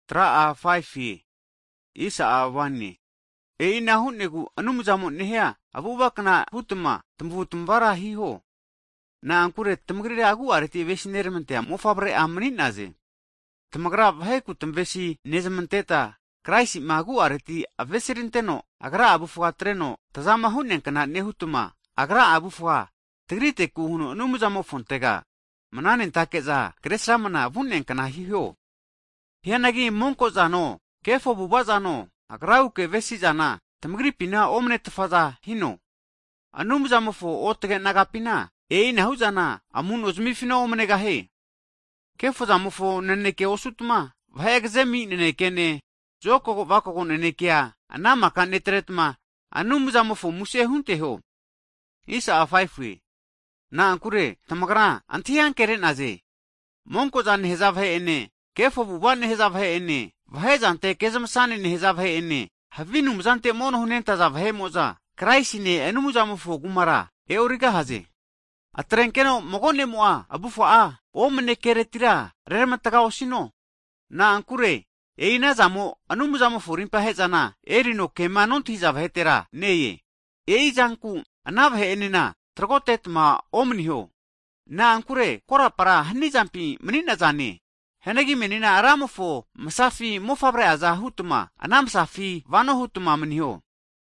Traa 5 Isa wani. Ina hunegu anumzamo nehya abubakna hutma tumvara hiho. Na ankure tumgrira agu areti vesinermente mofabre amnin naze. Tamagra vheku tumvesi nezmenteta Kraisi magu areti aveserinteno agra abufuatreno tazama hunenkana nehutuma agra abufua tigrite kuhunu anumzamo fontega mananen takeza kresramana vunenkana hiho. Hianagi monko zano kefo buba zano agrau ke vesi zana tamgripina omne tfaza hino. Anumzamofo otge nagapina na huzana amun uzmifina omne gahe. Kefo zamofo neneke osutma vayagzemi nenekene joko vako nenekia anama kan netretma anumzamofo muse hunteho. Isa afaifwe na ankure tamagra antiyan keren aze. Monko zan hezav he ene kefo buban hezav he ene vahe zante kezamsane ne hezav he ene havinum zante mono hunen tazav he moza kraisine anumzamofo gumara euriga haze. Atrenkeno mogone moa abufaa omne keretira rermataga osino. Na ankure ina zamo anumzamofo rimpa hezana erino kemanon tizav hetera neye. Zanku anav he enena tragotet ma omniho. Na ankure kora para hani zampi menina zane. Henagi menina aramofo masafi mofabre aza hutuma anam safi vano hutuma meniho.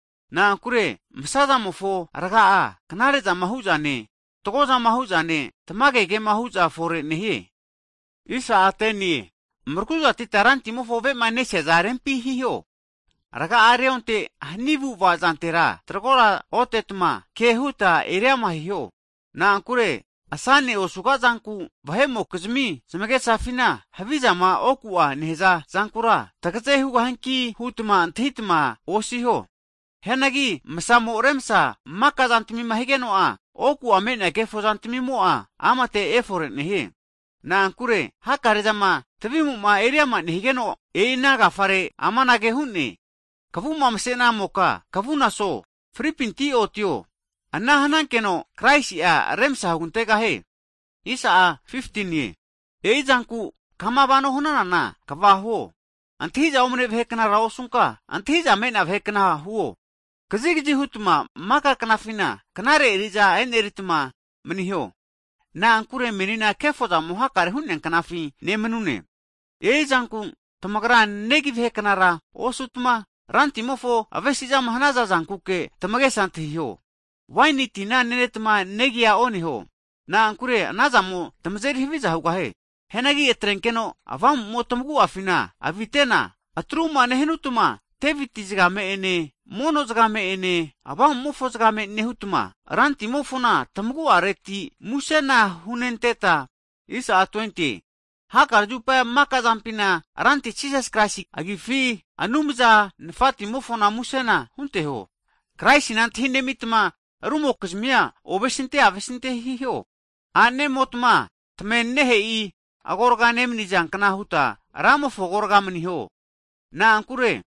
Na ankure msazamofo ragaa kanare za mahuzane togoza mahuzane tamagege mahuza fore nehe. Isa ateni murkuza titaranti mofo ve mane sezaren pihiho. Raga areonte hanivu vazantera tragora otetma kehuta eriama hiho. Na ankure asane osuga zanku vahemo kuzmi semege safina havizama okua neheza zankura takaze huga hanki hutma antitma osiho. Henagi masamo remsa maka zantimi mahigenoa oku amena kefo zantimi moa amate efore nehe. Na ankure hakarezama tavimu ma eriama nehigeno einaga fare amanage hunne. Kavuma msena moka kavuna so fripinti otio. Anahanankeno kraisi a remsa huntega he. Isa 15 ye. Zanku kamabano hunanana kavaho. Antiza omne vhekna raosunka antiza mena vhekna huo. Kazigji hutma maka kanafina kanare eriza en eritma meniho. Na ankure menina kefoza muhakare hunnen kanafi ne menune. Zanku tamagra negi vheknara osutma ranti mofo avesiza mahanaza zankuke tamage santiho. Waini tina nenetma negia oniho. Na ankure anazamo tamzeri hiviza hugahe. Henagi etrenkeno avam motamgu afina avitena atruma nehenutuma teviti zgame ene mono zgame ene avam mofo zgame nehutuma ranti mofona tamgu areti musena hunenteta. Isa 20 Hakar jupa maka zampina ranti Jesus Christ agifi anumza nfati mofona musena hunteho. Christ nanti hinemitma rumo kuzmia obesinte avesinte hiho. Ane motma tmenne hei agorganem nijankana huta ramo fogorgamniho. Na ankure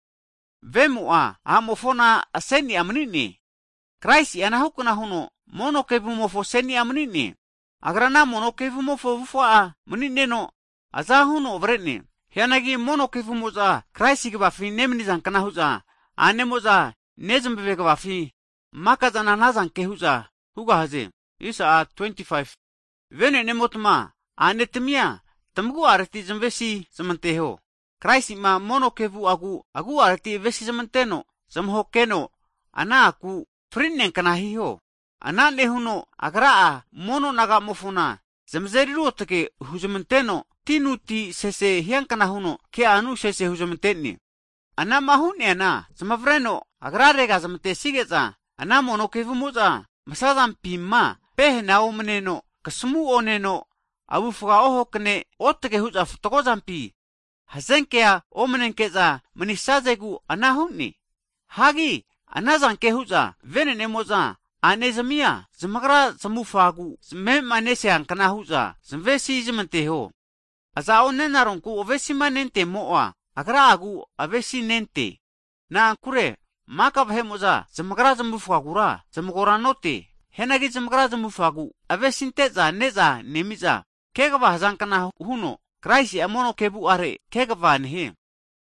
vemua amofona aseni amnini. Christ anahukuna huno mono kevumofo seni amnini. Agrana mono kevumofo vufaa mnineno azahuno vrene. Hianagi mono kevumoza Christ gbafi nemni zankana huza anemoza nezmbeve gbafi maka zana nazan kehuza huga haze. Isa 25 Vene nemotma anetmia tamgu arti zmvesi zamanteho. Christ ma mono kevu agu arti vesi zamanteno zamhokeno ana aku frinnen kana hiho. Ana nehuno agraa mono naga mofuna zamzeriru otake huzamanteno tinuti sese hiankana huno ke anu sese huzamanteni. Ana mahuni ana zamavreno agrarega zamante sigeza ana mono kevu moza masazam pima pehna omneno kasmu oneno abufuga ohokne otake huza futogozampi hazenkea omnenkeza manisazegu anahuni hagi anazanke huza venene moza anezamia zamagra zamufagu zmemanesean kana huza zmvesi zimanteho aza onenaronku ovesi manente moa agragu avesi nente. Na ankure maka vhemoza zamagra zamufagura zamugoranote. Henagi zamagra zamufagu avesinte za neza nemiza kegava hazankana huno Christ amono kebu are kegava nehe.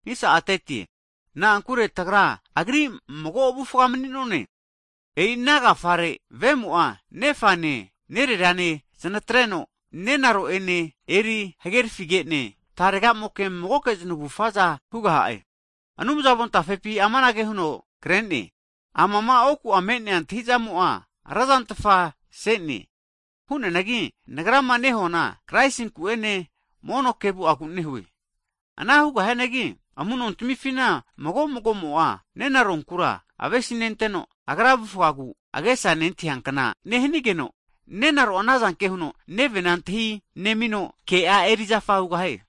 isa ateti. Na ankure tagra agri mogo bufuga meninone. Naga fare vemua nefane nererane sanatreno nenaro ene eri hager figene tarega moke mogo keznu bufaza huga hae. Anum zabon tafepi amanage huno krenne. Amama oku amene antiza mua razan tafa seni. Hune nagi nagrama nehona kraisin kuene mono kebu aku nehui. Ana huga henegi amunon tumifina mogo mua nenaron kura avesinenteno agrabu fuagu agesa nenti hankana nehenigeno nenaro anazan kehuno nevenanti nemino ke a eriza fauga he.